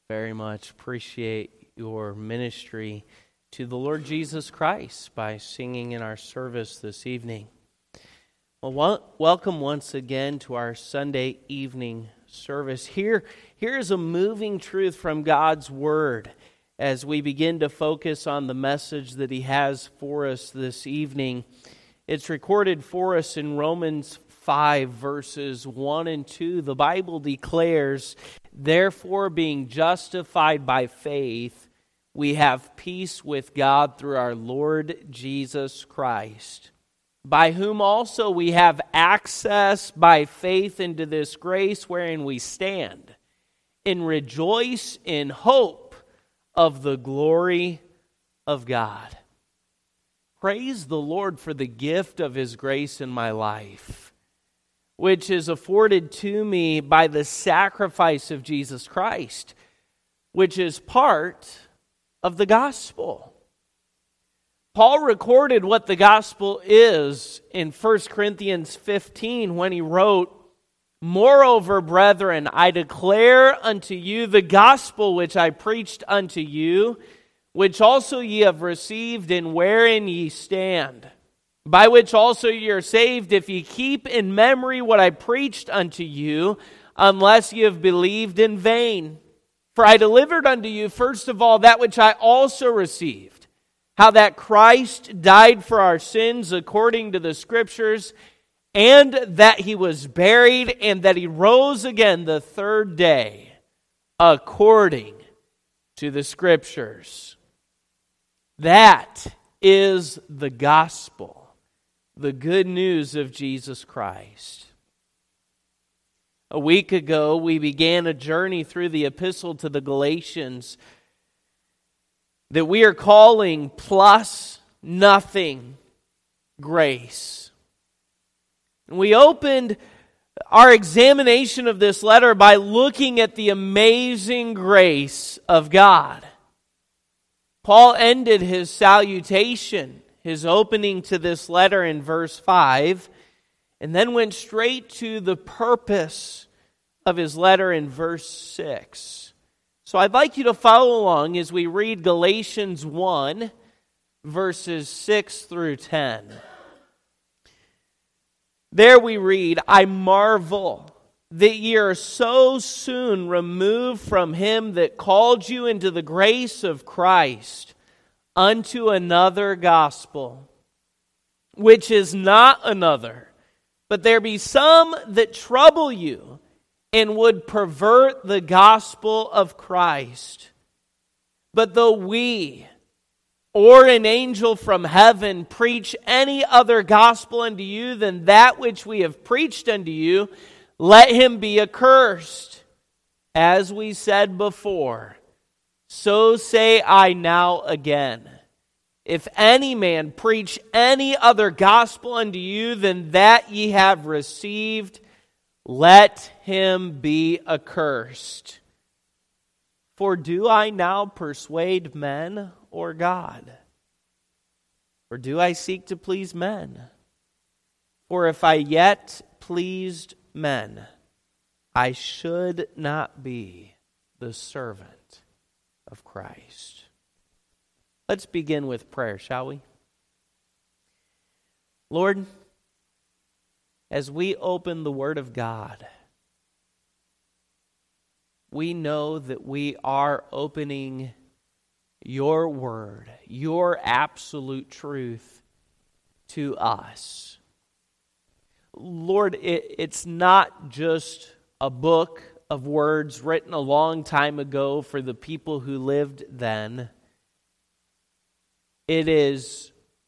Very much appreciate your ministry to the Lord Jesus Christ by singing in our service this evening. Well, welcome once again to our Sunday evening service. Here is a moving truth from God's Word as we begin to focus on the message that He has for us this evening. It's recorded for us in Romans 5, verses 1 and 2. The Bible declares, "Therefore, being justified by faith, we have peace with God through our Lord Jesus Christ, by whom also we have access by faith into this grace wherein we stand, and rejoice in hope of the glory of God." Praise the Lord for the gift of His grace in my life, which is afforded to me by the sacrifice of Jesus Christ, which is part of the gospel. Paul recorded what the gospel is in 1 Corinthians 15 when he wrote, "Moreover, brethren, I declare unto you the gospel which I preached unto you, which also ye have received, and wherein ye stand, by which also ye are saved, if ye keep in memory what I preached unto you, unless ye have believed in vain. For I delivered unto you first of all that which I also received, how that Christ died for our sins according to the Scriptures, and that He was buried, and that He rose again the third day, according to the Scriptures." That is the gospel, the good news of Jesus Christ. A week ago, we began a journey through the epistle to the Galatians that we are calling Plus Nothing Grace. And we opened our examination of this letter by looking at the amazing grace of God. Paul ended his salutation, his opening to this letter in verse 5, and then went straight to the purpose of his letter in verse 6. So I'd like you to follow along as we read Galatians 1, verses 6 through 10. There we read, "I marvel that ye are so soon removed from Him that called you into the grace of Christ unto another gospel, which is not another. But there be some that trouble you, and would pervert the gospel of Christ. But though we, or an angel from heaven, preach any other gospel unto you than that which we have preached unto you, let him be accursed. As we said before, so say I now again. If any man preach any other gospel unto you than that ye have received, let him be accursed. For do I now persuade men or God? Or do I seek to please men? For if I yet pleased men, I should not be the servant of Christ." Let's begin with prayer, shall we? Lord, as we open the Word of God, we know that we are opening your Word, your absolute truth to us. Lord, it's not just a book of words written a long time ago for the people who lived then. It is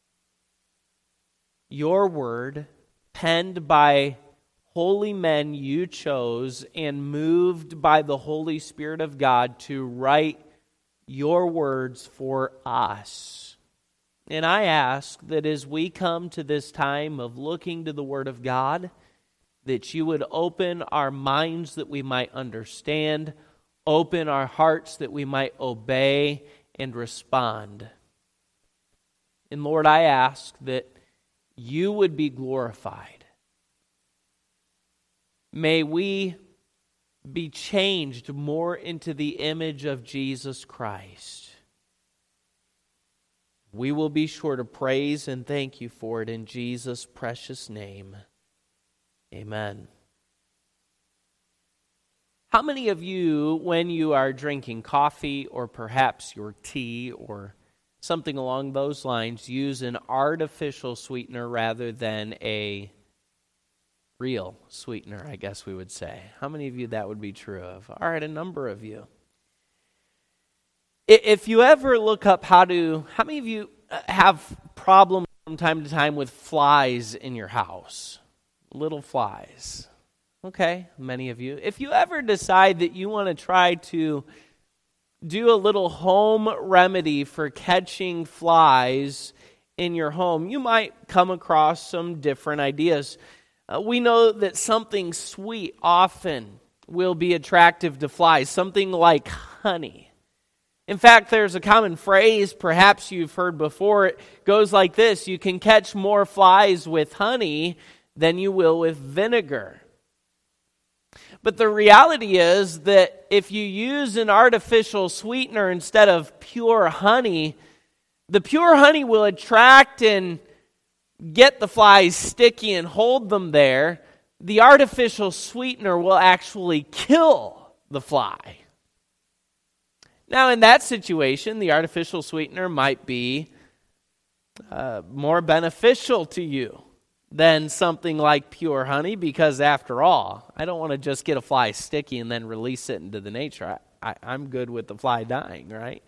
your Word penned by holy men you chose and moved by the Holy Spirit of God to write your words for us. And I ask that as we come to this time of looking to the Word of God, that you would open our minds that we might understand, open our hearts that we might obey and respond. And Lord, I ask that you would be glorified. May we be changed more into the image of Jesus Christ. We will be sure to praise and thank you for it in Jesus' precious name. Amen. How many of you, when you are drinking coffee or perhaps your tea or something along those lines, use an artificial sweetener rather than a real sweetener, I guess we would say? How many of you that would be true of? All right, a number of you. If you ever look up how many of you have problems from time to time with flies in your house? Little flies. Okay, many of you. If you ever decide that you want to try to do a little home remedy for catching flies in your home, you might come across some different ideas. We know that something sweet often will be attractive to flies, something like honey. In fact, there's a common phrase, perhaps you've heard before, it goes like this: you can catch more flies with honey than you will with vinegar. But the reality is that if you use an artificial sweetener instead of pure honey, the pure honey will attract and get the flies sticky and hold them there. The artificial sweetener will actually kill the fly. Now, in that situation, the artificial sweetener might be more beneficial to you than something like pure honey, because after all, I don't want to just get a fly sticky and then release it into the nature. I'm good with the fly dying, right?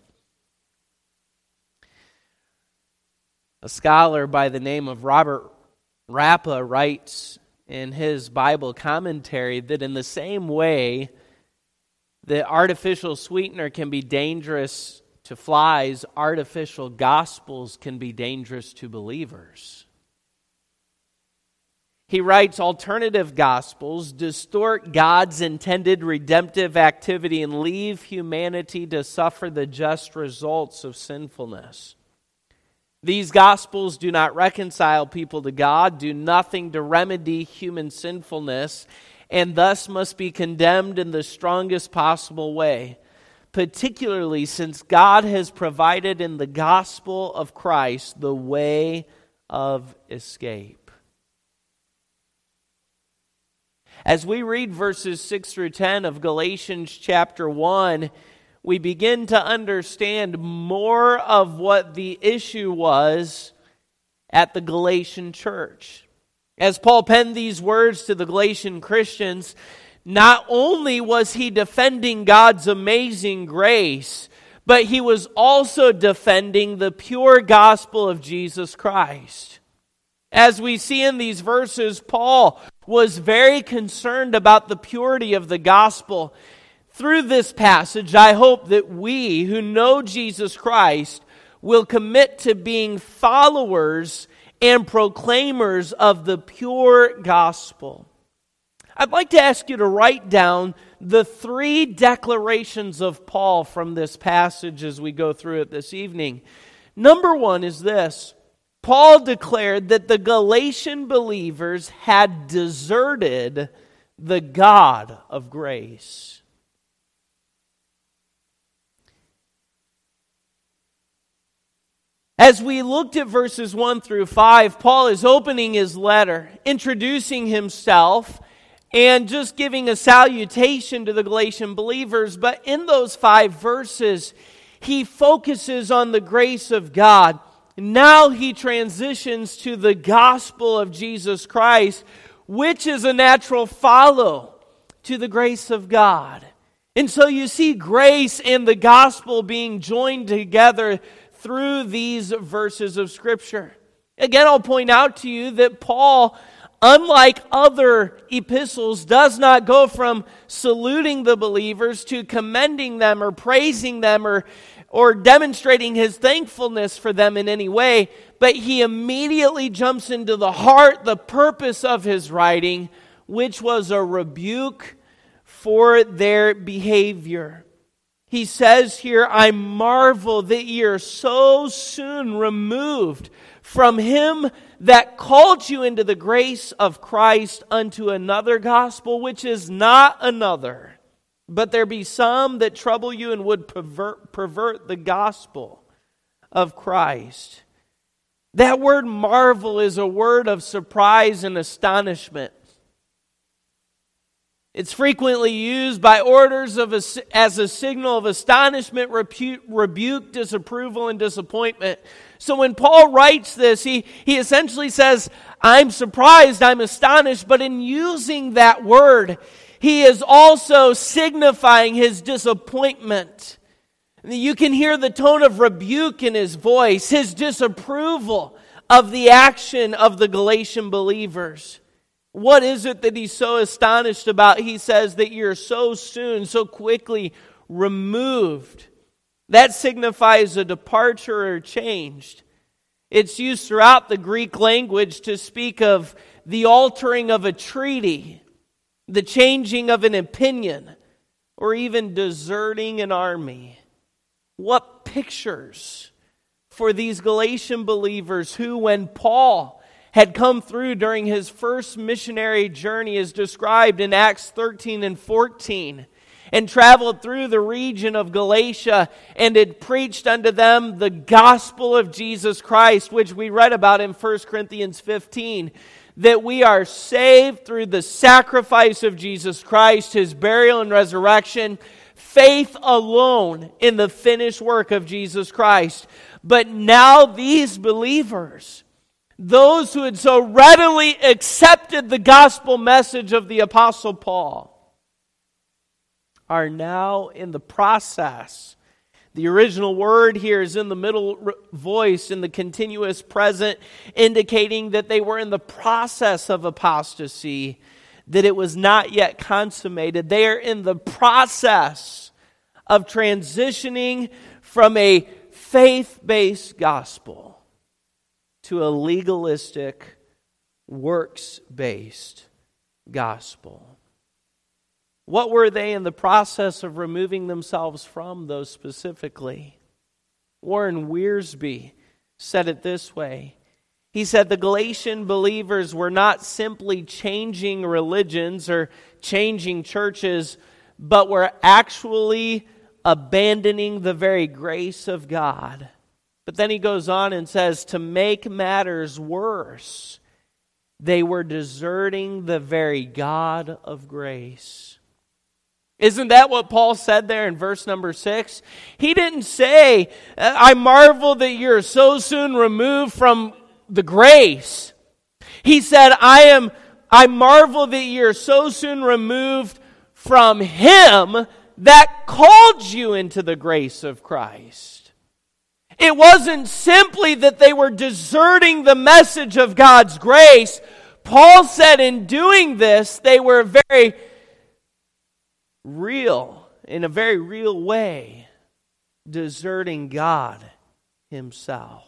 A scholar by the name of Robert Rappa writes in his Bible commentary that in the same way the artificial sweetener can be dangerous to flies, artificial gospels can be dangerous to believers. He writes, alternative gospels distort God's intended redemptive activity and leave humanity to suffer the just results of sinfulness. These gospels do not reconcile people to God, do nothing to remedy human sinfulness, and thus must be condemned in the strongest possible way, particularly since God has provided in the gospel of Christ the way of escape. As we read verses 6 through 10 of Galatians chapter 1, we begin to understand more of what the issue was at the Galatian church. As Paul penned these words to the Galatian Christians, not only was he defending God's amazing grace, but he was also defending the pure gospel of Jesus Christ. As we see in these verses, Paul was very concerned about the purity of the gospel. Through this passage, I hope that we who know Jesus Christ will commit to being followers and proclaimers of the pure gospel. I'd like to ask you to write down the 3 declarations of Paul from this passage as we go through it this evening. Number 1 is this: Paul declared that the Galatian believers had deserted the God of grace. As we looked at verses 1 through 5, Paul is opening his letter, introducing himself, and just giving a salutation to the Galatian believers. But in those 5 verses, he focuses on the grace of God. Now he transitions to the gospel of Jesus Christ, which is a natural follow to the grace of God. And so you see grace and the gospel being joined together through these verses of Scripture. Again, I'll point out to you that Paul, unlike other epistles, does not go from saluting the believers to commending them or praising them or demonstrating his thankfulness for them in any way, but he immediately jumps into the heart, the purpose of his writing, which was a rebuke for their behavior. He says here, I marvel that ye are so soon removed from him that called you into the grace of Christ unto another gospel, which is not another. but there be some that trouble you and would pervert the gospel of Christ. That word marvel is a word of surprise and astonishment. It's frequently used by orders as a signal of astonishment, rebuke, disapproval, and disappointment. So when Paul writes this, he essentially says, I'm surprised, I'm astonished, but in using that word, he is also signifying his disappointment. You can hear the tone of rebuke in his voice, his disapproval of the action of the Galatian believers. What is it that he's so astonished about? He says that you're so soon, so quickly removed. That signifies a departure or change. It's used throughout the Greek language to speak of the altering of a treaty, the changing of an opinion, or even deserting an army. What pictures for these Galatian believers who, when Paul had come through during his first missionary journey, is described in Acts 13 and 14, and traveled through the region of Galatia and had preached unto them the gospel of Jesus Christ, which we read about in 1 Corinthians 15, that we are saved through the sacrifice of Jesus Christ, his burial and resurrection, faith alone in the finished work of Jesus Christ. But now these believers, those who had so readily accepted the gospel message of the Apostle Paul, are now in the process. The original word here is in the middle voice in the continuous present, indicating that they were in the process of apostasy, that it was not yet consummated. They are in the process of transitioning from a faith-based gospel to a legalistic, works-based gospel. What were they in the process of removing themselves from, though, specifically? Warren Wiersbe said it this way. He said the Galatian believers were not simply changing religions or changing churches, but were actually abandoning the very grace of God. But then he goes on and says, to make matters worse, they were deserting the very God of grace. Isn't that what Paul said there in verse number 6? He didn't say, I marvel that you're so soon removed from the grace. He said, I marvel that you're so soon removed from Him that called you into the grace of Christ. It wasn't simply that they were deserting the message of God's grace. Paul said in doing this, they were very real, in a very real way, deserting God Himself.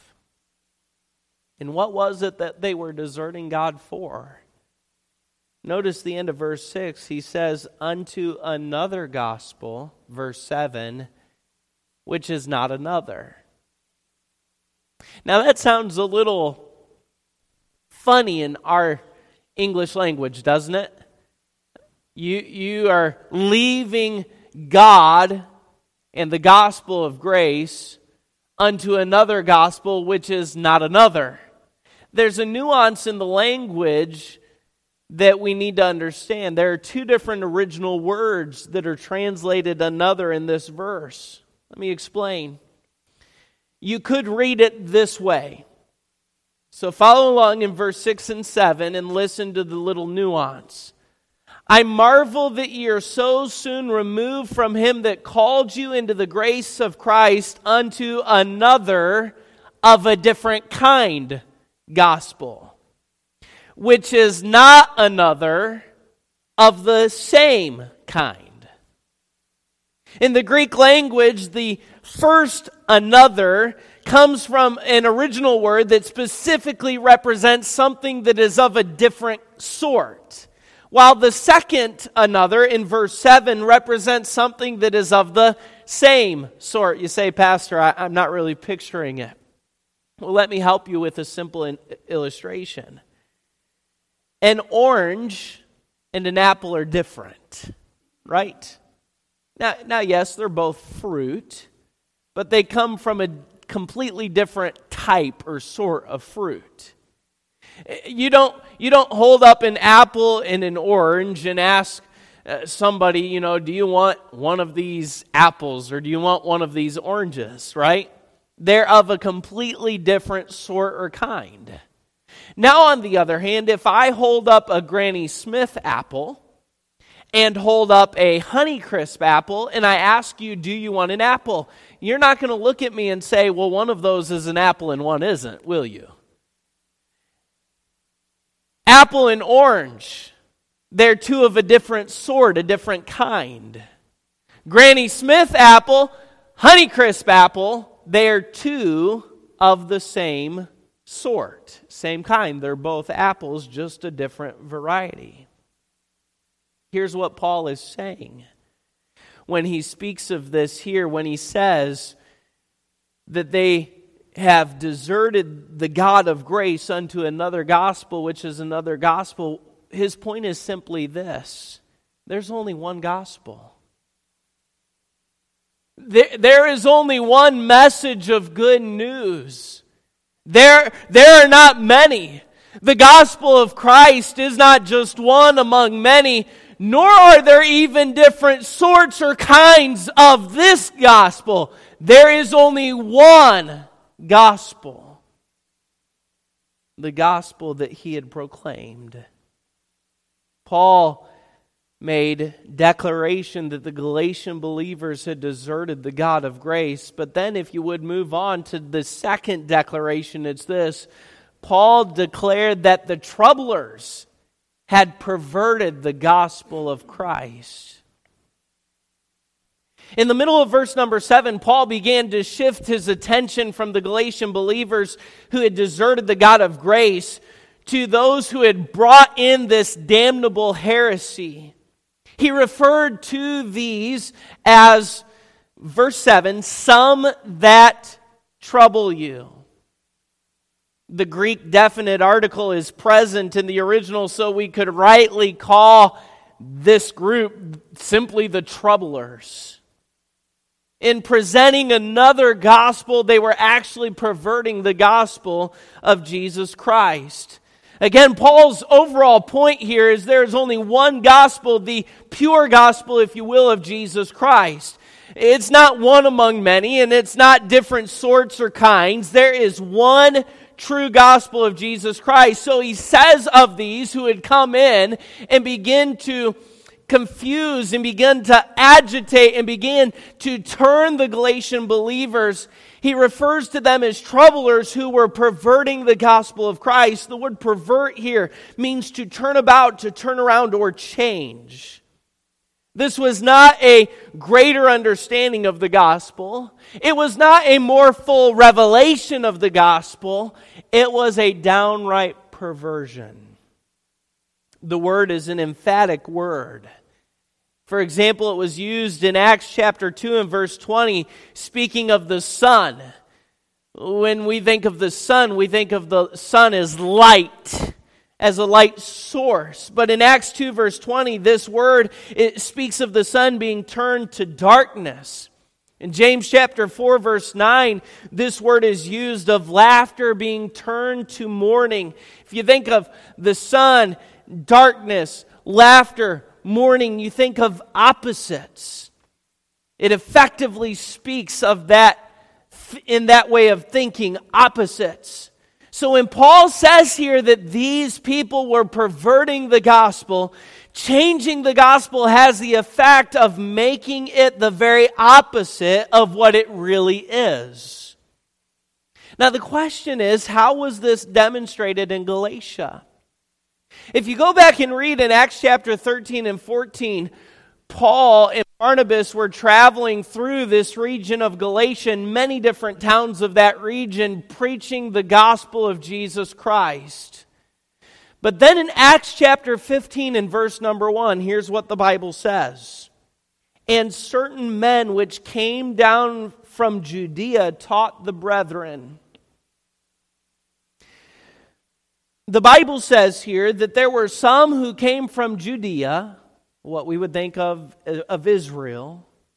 And what was it that they were deserting God for? Notice the end of verse 6. He says, unto another gospel, verse 7, which is not another. Now that sounds a little funny in our English language, doesn't it? You are leaving God and the gospel of grace unto another gospel which is not another. There's a nuance in the language that we need to understand. There are two different original words that are translated another in this verse. Let me explain. You could read it this way. So follow along in verse 6 and 7 and listen to the little nuance. I marvel that ye are so soon removed from Him that called you into the grace of Christ unto another of a different kind gospel, which is not another of the same kind. In the Greek language, the first another comes from an original word that specifically represents something that is of a different sort, while the second another in verse 7 represents something that is of the same sort. You say, Pastor, I'm not really picturing it. Well, let me help you with a simple illustration. An orange and an apple are different, right? Now, yes, they're both fruit, but they come from a completely different type or sort of fruit. You don't hold up an apple and an orange and ask somebody, do you want one of these apples or do you want one of these oranges, right? They're of a completely different sort or kind. Now, on the other hand, if I hold up a Granny Smith apple and hold up a Honeycrisp apple and I ask you, do you want an apple? You're not going to look at me and say, well, one of those is an apple and one isn't, will you? Apple and orange, they're two of a different sort, a different kind. Granny Smith apple, Honeycrisp apple, they're two of the same sort, same kind. They're both apples, just a different variety. Here's what Paul is saying when he speaks of this here, when he says that they have deserted the God of grace unto another gospel, which is another gospel. His point is simply this: there's only one gospel. There is only one message of good news. There are not many. The gospel of Christ is not just one among many, nor are there even different sorts or kinds of this gospel. There is only one gospel. The gospel that he had proclaimed. Paul made declaration that the Galatian believers had deserted the God of grace. But then if you would move on to the second declaration, it's this: Paul declared that the troublers had perverted the gospel of Christ. In the middle of verse number 7, Paul began to shift his attention from the Galatian believers who had deserted the God of grace to those who had brought in this damnable heresy. He referred to these as, verse 7, some that trouble you. The Greek definite article is present in the original, so we could rightly call this group simply the troublers. In presenting another gospel, they were actually perverting the gospel of Jesus Christ. Again, Paul's overall point here is there is only one gospel, the pure gospel, if you will, of Jesus Christ. It's not one among many, and it's not different sorts or kinds. There is one true gospel of Jesus Christ. So he says of these who had come in and begin to confuse and begin to agitate and begin to turn the Galatian believers, he refers to them as troublers who were perverting the gospel of Christ. The word pervert here means to turn about, to turn around, or change. This was not a greater understanding of the gospel. It was not a more full revelation of the gospel. It was a downright perversion. The word is an emphatic word. For example, it was used in Acts chapter 2 and verse 20, speaking of the sun. When we think of the sun, we think of the sun as light, as a light source. But in Acts 2 verse 20, this word, it speaks of the sun being turned to darkness. In James chapter 4 verse 9, this word is used of laughter being turned to mourning. If you think of the sun, darkness, laughter, mourning, you think of opposites. It effectively speaks of that, in that way of thinking, opposites. So when Paul says here that these people were perverting the gospel, changing the gospel has the effect of making it the very opposite of what it really is. Now the question is, how was this demonstrated in Galatia? If you go back and read in Acts chapter 13 and 14, Paul and Barnabas were traveling through this region of Galatia, many different towns of that region, preaching the gospel of Jesus Christ. But then in Acts chapter 15 and verse number 1, here's what the Bible says. And certain men which came down from Judea taught the brethren. The Bible says here that there were some who came from Judea, what we would think of Israel,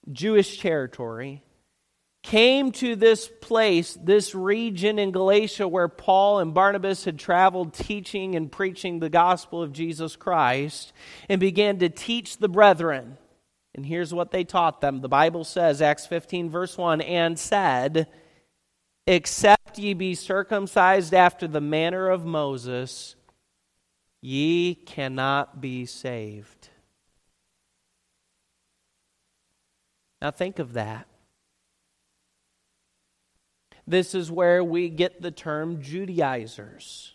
Jewish territory, came to this place, this region in Galatia where Paul and Barnabas had traveled teaching and preaching the gospel of Jesus Christ, and began to teach the brethren. And here's what they taught them. The Bible says, Acts 15 verse 1, and said, except ye be circumcised after the manner of Moses, ye cannot be saved. Now think of that. This is where we get the term Judaizers.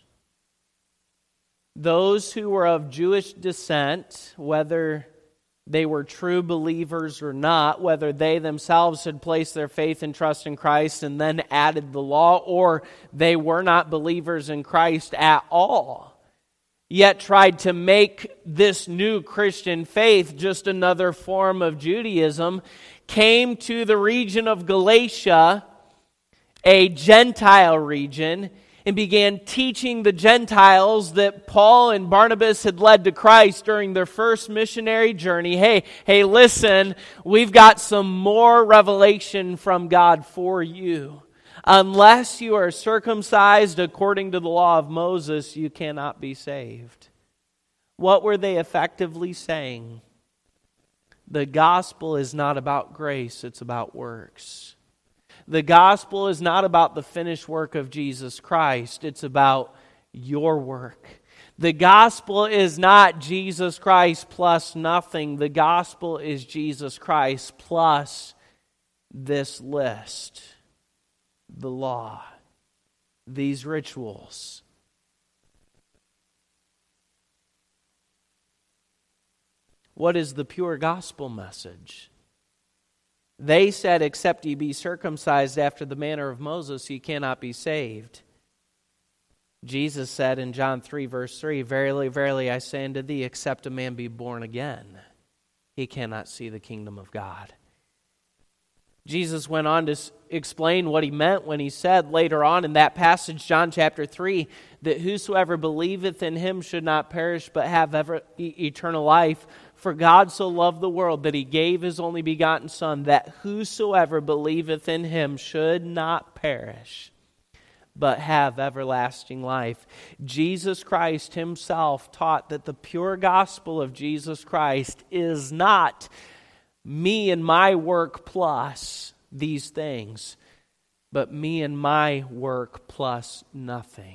Those who were of Jewish descent, whether they were true believers or not, whether they themselves had placed their faith and trust in Christ and then added the law, or they were not believers in Christ at all, yet tried to make this new Christian faith just another form of Judaism, came to the region of Galatia, a Gentile region, and began teaching the Gentiles that Paul and Barnabas had led to Christ during their first missionary journey. Hey, listen, we've got some more revelation from God for you. Unless you are circumcised according to the law of Moses, you cannot be saved. What were they effectively saying? The gospel is not about grace, it's about works. The gospel is not about the finished work of Jesus Christ. It's about your work. The gospel is not Jesus Christ plus nothing. The gospel is Jesus Christ plus this list, the law, these rituals. What is the pure gospel message? They said, except ye be circumcised after the manner of Moses, ye cannot be saved. Jesus said in John 3, verse 3, verily, verily, I say unto thee, except a man be born again, he cannot see the kingdom of God. Jesus went on to explain what he meant when he said later on in that passage, John chapter 3, that whosoever believeth in him should not perish but have eternal life. For God so loved the world that he gave his only begotten Son, that whosoever believeth in him should not perish, but have everlasting life. Jesus Christ himself taught that the pure gospel of Jesus Christ is not me and my work plus these things, but me and my work plus nothing.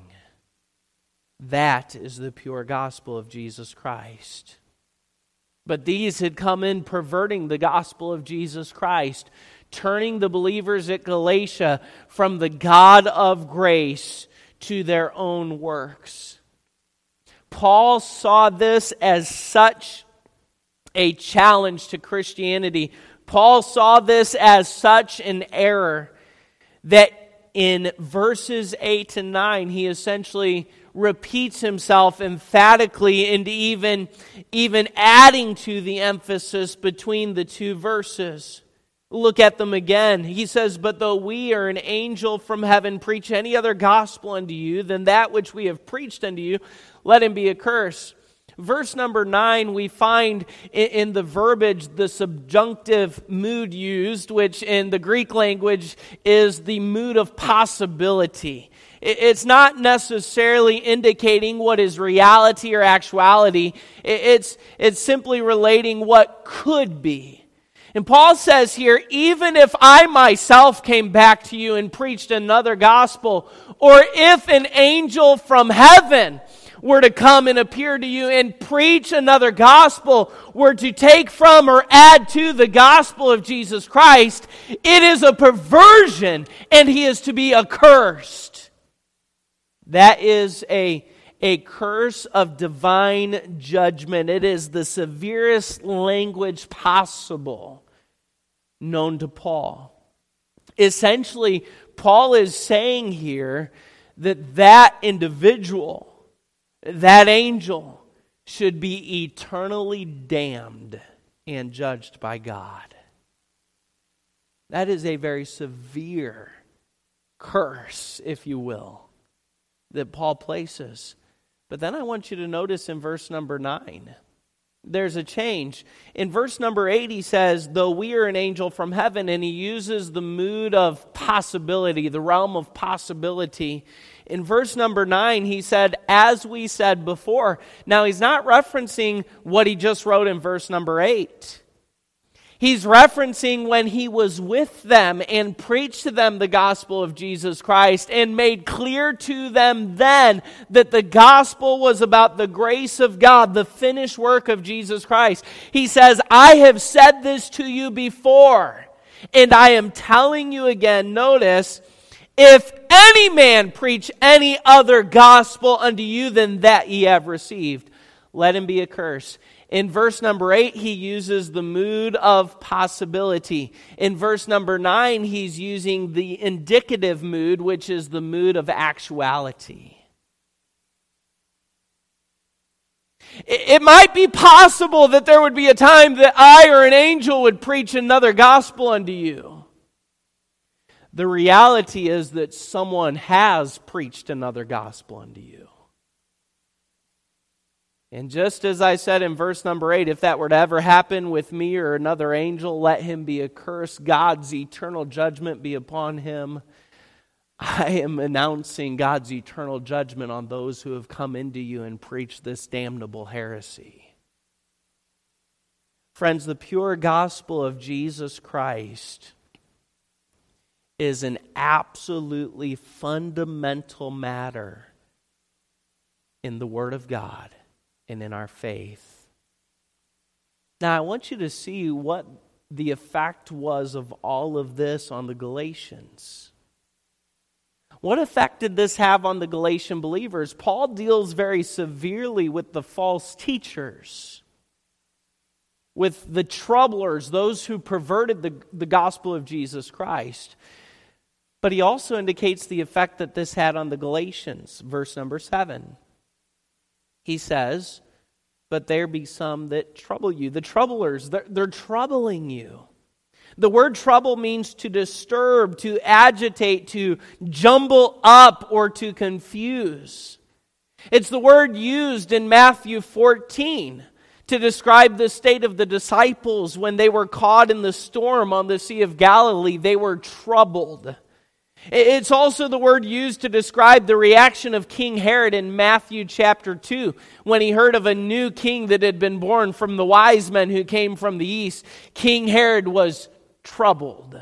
That is the pure gospel of Jesus Christ. But these had come in perverting the gospel of Jesus Christ, turning the believers at Galatia from the God of grace to their own works. Paul saw this as such a challenge to Christianity. Paul saw this as such an error that in verses 8 and 9, he essentially repeats himself emphatically and even adding to the emphasis between the two verses. Look at them again. He says, but though we or an angel from heaven preach any other gospel unto you than that which we have preached unto you, let him be accursed. Verse number 9, we find in the verbiage the subjunctive mood used, which in the Greek language is the mood of possibility. It's not necessarily indicating what is reality or actuality. It's simply relating what could be. And Paul says here, even if I myself came back to you and preached another gospel, or if an angel from heaven were to come and appear to you and preach another gospel, were to take from or add to the gospel of Jesus Christ, it is a perversion and he is to be accursed. That is a curse of divine judgment. It is the severest language possible known to Paul. Essentially, Paul is saying here that individual, that angel, should be eternally damned and judged by God. That is a very severe curse, if you will, that Paul places. But then I want you to notice in verse number 9, there's a change. In verse number 8, he says, though we are an angel from heaven, and he uses the mood of possibility, the realm of possibility. In verse number 9, he said, as we said before. Now, he's not referencing what he just wrote in verse number 8. He's referencing when he was with them and preached to them the gospel of Jesus Christ and made clear to them then that the gospel was about the grace of God, the finished work of Jesus Christ. He says, I have said this to you before, and I am telling you again. Notice, if any man preach any other gospel unto you than that ye have received, let him be accursed. In verse number 8, he uses the mood of possibility. In verse number 9, he's using the indicative mood, which is the mood of actuality. It might be possible that there would be a time that I or an angel would preach another gospel unto you. The reality is that someone has preached another gospel unto you. And just as I said in verse number 8, if that were to ever happen with me or another angel, let him be accursed. God's eternal judgment be upon him. I am announcing God's eternal judgment on those who have come into you and preached this damnable heresy. Friends, the pure gospel of Jesus Christ is an absolutely fundamental matter in the Word of God and in our faith. Now, I want you to see what the effect was of all of this on the Galatians. What effect did this have on the Galatian believers? Paul deals very severely with the false teachers, with the troublers, those who perverted the gospel of Jesus Christ. But he also indicates the effect that this had on the Galatians. Verse number 7. He says, but there be some that trouble you. The troublers, they're troubling you. The word trouble means to disturb, to agitate, to jumble up, or to confuse. It's the word used in Matthew 14 to describe the state of the disciples when they were caught in the storm on the Sea of Galilee. They were troubled. It's also the word used to describe the reaction of King Herod in Matthew chapter 2 when he heard of a new king that had been born from the wise men who came from the east. King Herod was troubled.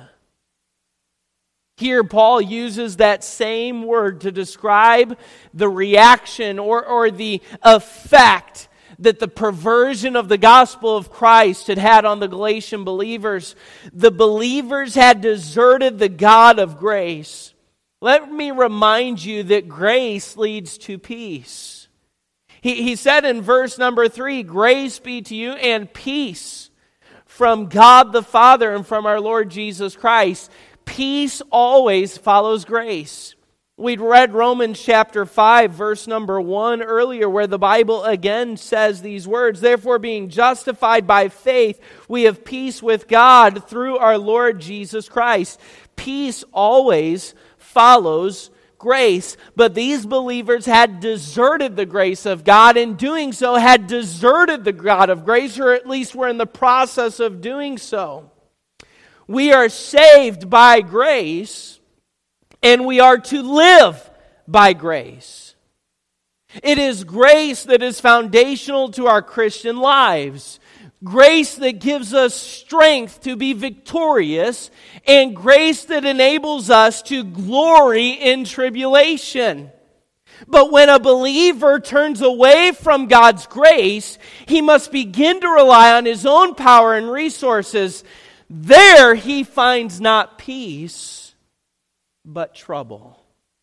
Here Paul uses that same word to describe the reaction or the effect that the perversion of the gospel of Christ had on the Galatian believers. The believers had deserted the God of grace. Let me remind you that grace leads to peace. He said in verse number 3, grace be to you and peace from God the Father and from our Lord Jesus Christ. Peace always follows grace. We'd read Romans chapter 5, verse number 1 earlier, where the Bible again says these words, therefore being justified by faith, we have peace with God through our Lord Jesus Christ. Peace always follows grace. But these believers had deserted the grace of God. In doing so, had deserted the God of grace, or at least were in the process of doing so. We are saved by grace, and we are to live by grace. It is grace that is foundational to our Christian lives. Grace that gives us strength to be victorious, and grace that enables us to glory in tribulation. But when a believer turns away from God's grace, he must begin to rely on his own power and resources. There he finds not peace, but trouble.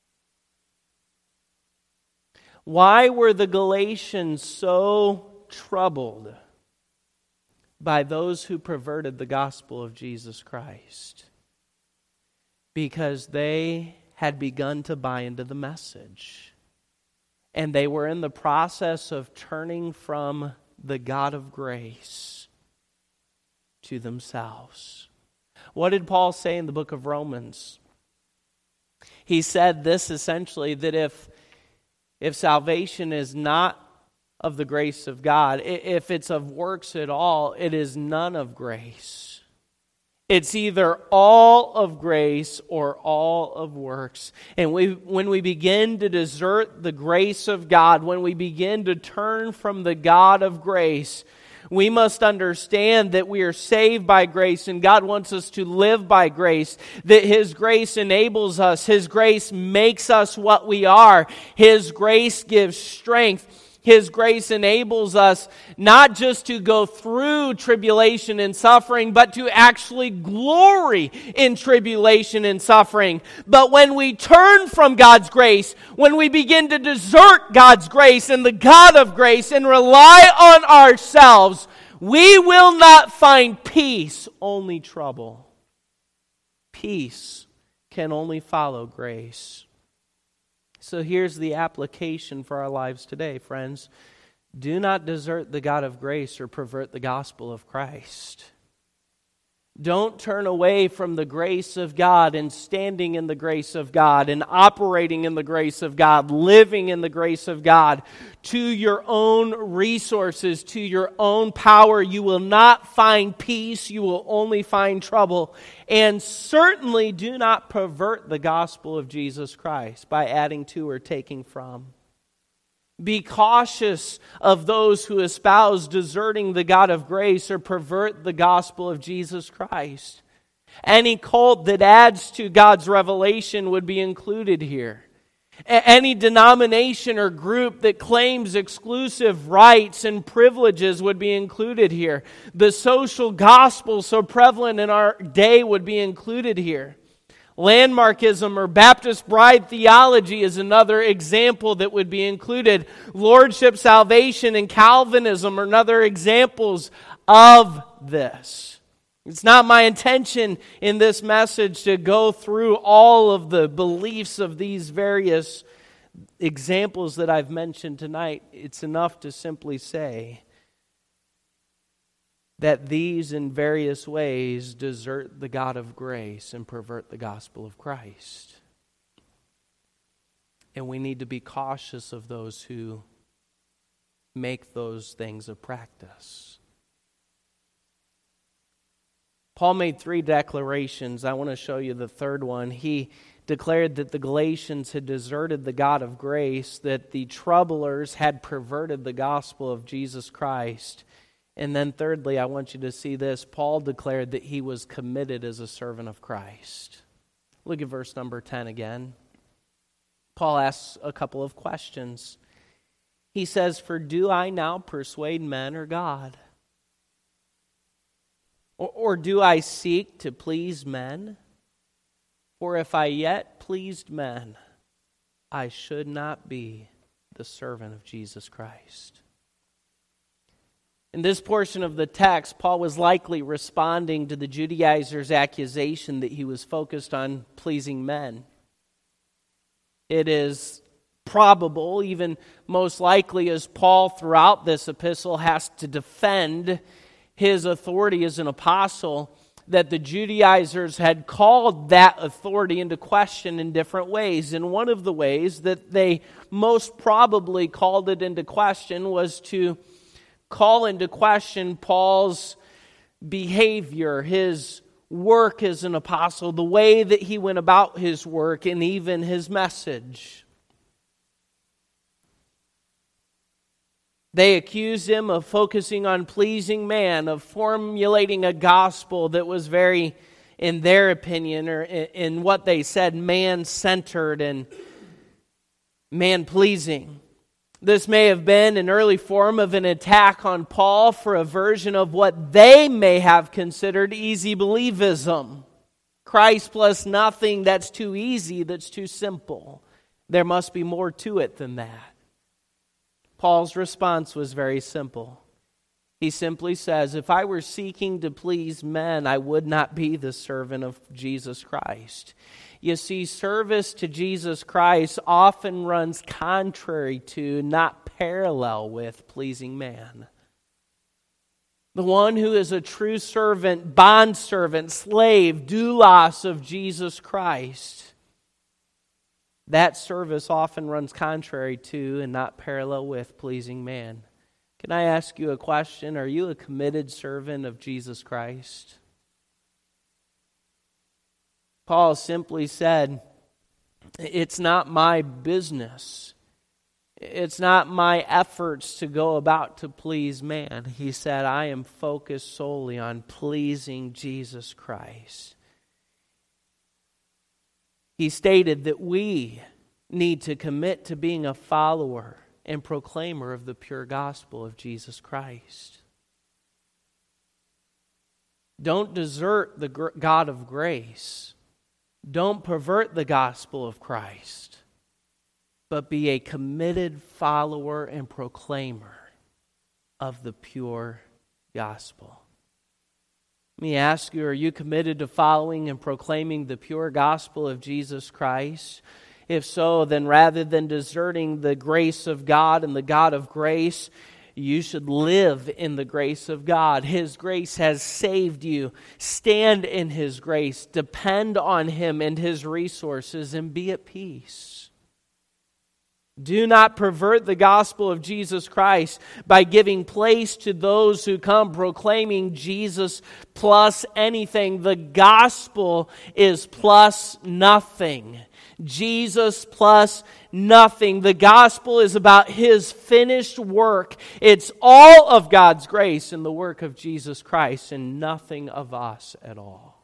Why were the Galatians so troubled by those who perverted the gospel of Jesus Christ? Because they had begun to buy into the message. And they were in the process of turning from the God of grace to themselves. What did Paul say in the book of Romans? He said this essentially, that if salvation is not of the grace of God. If it's of works at all, it is none of grace. It's either all of grace or all of works. And when we begin to desert the grace of God, when we begin to turn from the God of grace, we must understand that we are saved by grace and God wants us to live by grace, that His grace enables us, His grace makes us what we are, His grace gives strength. His grace enables us not just to go through tribulation and suffering, but to actually glory in tribulation and suffering. But when we turn from God's grace, when we begin to desert God's grace and the God of grace and rely on ourselves, we will not find peace, only trouble. Peace can only follow grace. So here's the application for our lives today, friends. Do not desert the God of grace or pervert the gospel of Christ. Don't turn away from the grace of God and standing in the grace of God and operating in the grace of God, living in the grace of God to your own resources, to your own power. You will not find peace. You will only find trouble. And certainly do not pervert the gospel of Jesus Christ by adding to or taking from. Be cautious of those who espouse deserting the God of grace or pervert the gospel of Jesus Christ. Any cult that adds to God's revelation would be included here. Any denomination or group that claims exclusive rights and privileges would be included here. The social gospel so prevalent in our day would be included here. Landmarkism or Baptist bride theology is another example that would be included. Lordship salvation and Calvinism are another examples of this. It's not my intention in this message to go through all of the beliefs of these various examples that I've mentioned tonight. It's enough to simply say that these in various ways desert the God of grace and pervert the gospel of Christ. And we need to be cautious of those who make those things a practice. Paul made 3 declarations. I want to show you the third one. He declared that the Galatians had deserted the God of grace, that the troublers had perverted the gospel of Jesus Christ. And then thirdly, I want you to see this. Paul declared that he was committed as a servant of Christ. Look at verse number 10 again. Paul asks a couple of questions. He says, "For do I now persuade men or God? Or do I seek to please men? For if I yet pleased men, I should not be the servant of Jesus Christ." In this portion of the text, Paul was likely responding to the Judaizers' accusation that he was focused on pleasing men. It is probable, even most likely, as Paul throughout this epistle has to defend his authority as an apostle, that the Judaizers had called that authority into question in different ways. And one of the ways that they most probably called it into question was to call into question Paul's behavior, his work as an apostle, the way that he went about his work, and even his message. They accused him of focusing on pleasing man, of formulating a gospel that was very, in their opinion, or in what they said, man-centered and man-pleasing. This may have been an early form of an attack on Paul for a version of what they may have considered easy believism. Christ plus nothing, that's too easy, that's too simple. There must be more to it than that. Paul's response was very simple. He simply says, if I were seeking to please men, I would not be the servant of Jesus Christ. You see, service to Jesus Christ often runs contrary to, not parallel with, pleasing man. The one who is a true servant, bondservant, slave, doulos of Jesus Christ, that service often runs contrary to and not parallel with pleasing man. Can I ask you a question? Are you a committed servant of Jesus Christ? Paul simply said, it's not my business. It's not my efforts to go about to please man. He said, I am focused solely on pleasing Jesus Christ. He stated that we need to commit to being a follower and proclaimer of the pure gospel of Jesus Christ. Don't desert the God of grace. Don't pervert the gospel of Christ, but be a committed follower and proclaimer of the pure gospel. Let me ask you, are you committed to following and proclaiming the pure gospel of Jesus Christ? If so, then rather than deserting the grace of God and the God of grace, you should live in the grace of God. His grace has saved you. Stand in His grace. Depend on Him and His resources and be at peace. Do not pervert the gospel of Jesus Christ by giving place to those who come proclaiming Jesus plus anything. The gospel is plus nothing. Jesus plus nothing. The gospel is about His finished work. It's all of God's grace in the work of Jesus Christ and nothing of us at all.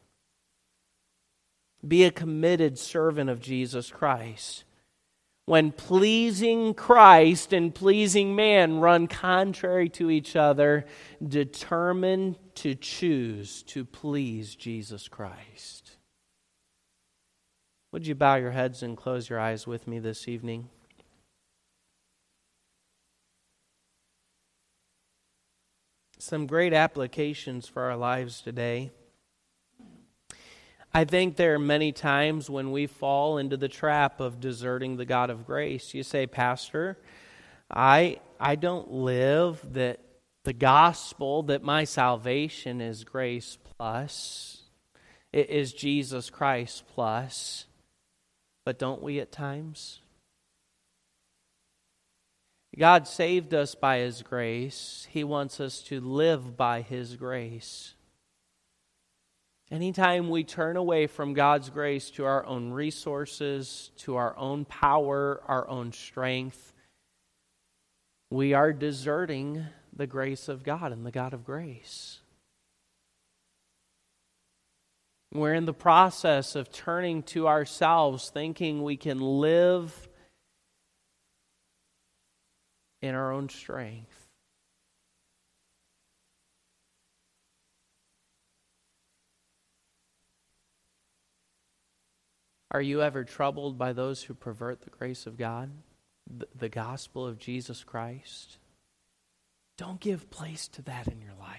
Be a committed servant of Jesus Christ. When pleasing Christ and pleasing man run contrary to each other, determine to choose to please Jesus Christ. Would you bow your heads and close your eyes with me this evening? Some great applications for our lives today. I think there are many times when we fall into the trap of deserting the God of grace. You say, Pastor, I don't live that the gospel, that my salvation is grace plus. It is Jesus Christ plus. But don't we at times? God saved us by His grace. He wants us to live by His grace. Anytime we turn away from God's grace to our own resources, to our own power, our own strength, we are deserting the grace of God and the God of grace. We're in the process of turning to ourselves, thinking we can live in our own strength. Are you ever troubled by those who pervert the grace of God, the gospel of Jesus Christ? Don't give place to that in your life.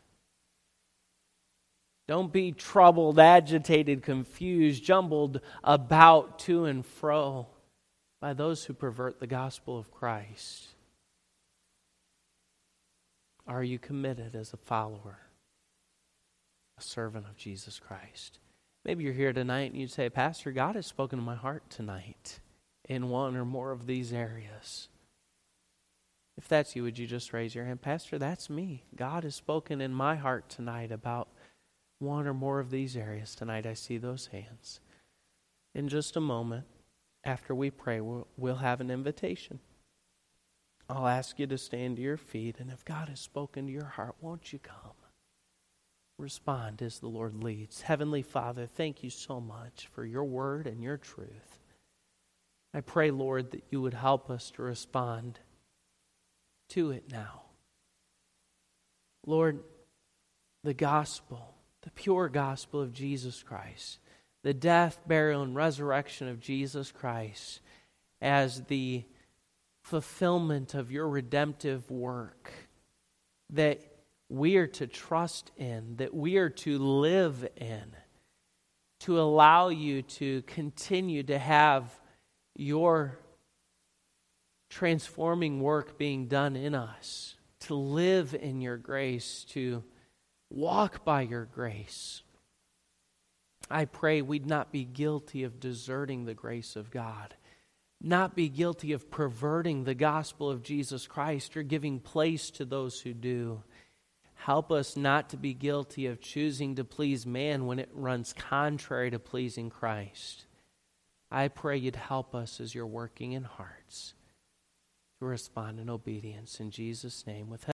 Don't be troubled, agitated, confused, jumbled about to and fro by those who pervert the gospel of Christ. Are you committed as a follower, a servant of Jesus Christ? Maybe you're here tonight and you say, Pastor, God has spoken to my heart tonight in one or more of these areas. If that's you, would you just raise your hand? Pastor, that's me. God has spoken in my heart tonight about one or more of these areas tonight. I see those hands. In just a moment, after we pray, we'll have an invitation. I'll ask you to stand to your feet, and if God has spoken to your heart, won't you come? Respond as the Lord leads. Heavenly Father, thank you so much for your word and your truth. I pray, Lord, that you would help us to respond to it now. Lord, the gospel, the pure gospel of Jesus Christ, the death, burial, and resurrection of Jesus Christ as the fulfillment of your redemptive work that we are to trust in, that we are to live in, to allow you to continue to have your transforming work being done in us, to live in your grace, to walk by your grace. I pray we'd not be guilty of deserting the grace of God. not be guilty of perverting the gospel of Jesus Christ or giving place to those who do. Help us not to be guilty of choosing to please man when it runs contrary to pleasing Christ. I pray you'd help us as you're working in hearts to respond in obedience. In Jesus' name, with